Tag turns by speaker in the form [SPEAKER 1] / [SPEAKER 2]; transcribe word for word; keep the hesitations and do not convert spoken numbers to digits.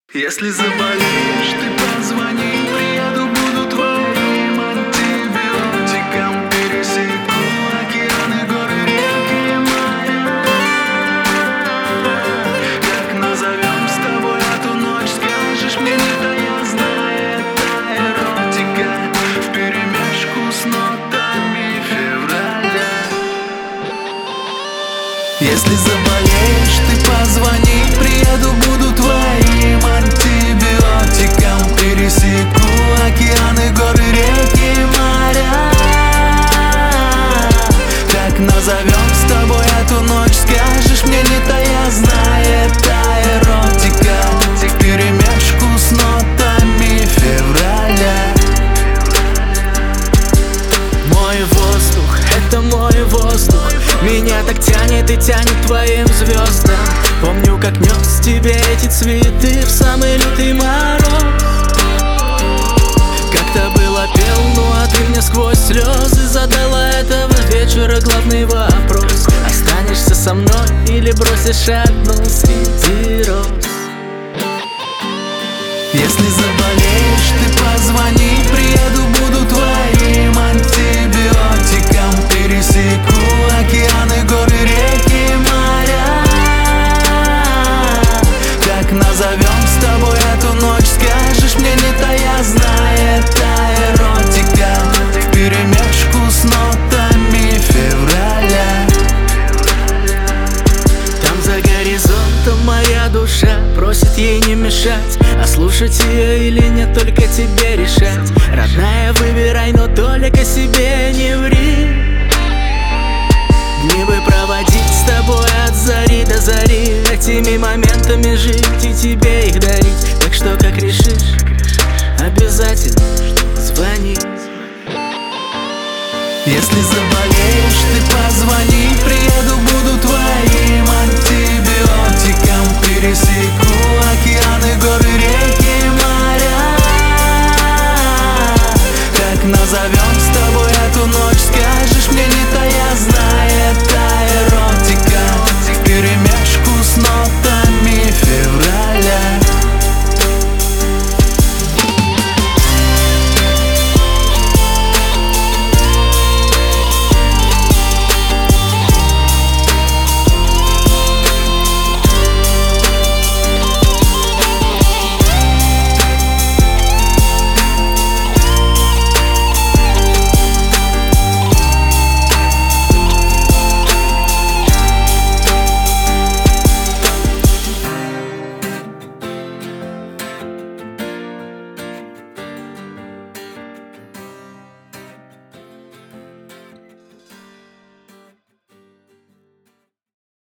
[SPEAKER 1] Если заболеешь, ты позвони, приеду, буду твоим антибиотиком. Пересеку океаны, горы, реки, моря. Как назовем с тобой эту ночь, скажешь мне, не таязная, это эротика вперемешку с нотами февраля. Если заболеешь, ты позвони, приеду, буду твоим антибиотиком. Пересеку океаны, горы, реки, моря. Как назовем с тобой эту ночь, скажешь мне, не тая, знай, это эротика вперемешку с нотами февраля.
[SPEAKER 2] Мой воздух, это мой воздух. Меня так тянет и тянет твоим звездам. Помню, как нес тебе эти цветы в самый лютый мороз. Как-то было пел, ну а ты мне сквозь слезы задала этого вечера главный вопрос: останешься со мной или бросишь одну среди роз?
[SPEAKER 1] Если заболеешь, ты позвони, приеду, буду твоим антибиотиком. Пересеку океаны, горы, реки, моря. Как назовем с тобой эту ночь, скажешь мне, не тая, знай, это эротика вперемешку с нотами февраля.
[SPEAKER 2] Там за горизонтом моя душа просит ей не мешать, а слушать ее или нет, только тебе решать. Родная, выбирай, но только себе не ври. Дни бы проводить с тобой от зари до зари, этими моментами жить и тебе их дарить. Так что, как решишь, обязательно звони.
[SPEAKER 1] Если заболеешь, ты позвони, приеду, буду твоим антибиотиком. Пересеку